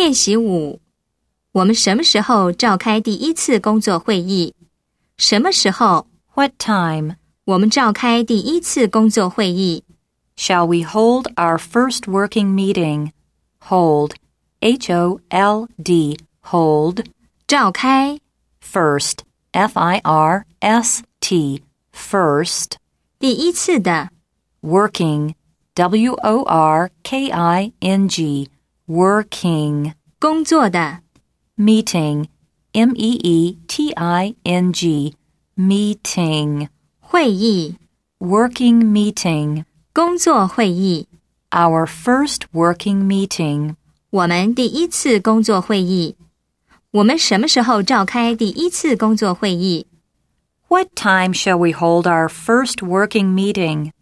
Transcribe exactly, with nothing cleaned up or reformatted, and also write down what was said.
练习五，我们什么时候召开第一次工作会议？什么时候 What time? 我们召开第一次工作会议？ Shall we hold our first working meeting? Hold. H O L D. Hold. 召开 First. F I R S T. First. 第一次的 Working. W O R K I N G. Working. 工作的 Meeting. M E E T I N G. Meeting. 会议 Working meeting. 工作会议 Our first working meeting. 我们第一次工作会议。我们什么时候召开第一次工作会议？ What time shall we hold our first working meeting?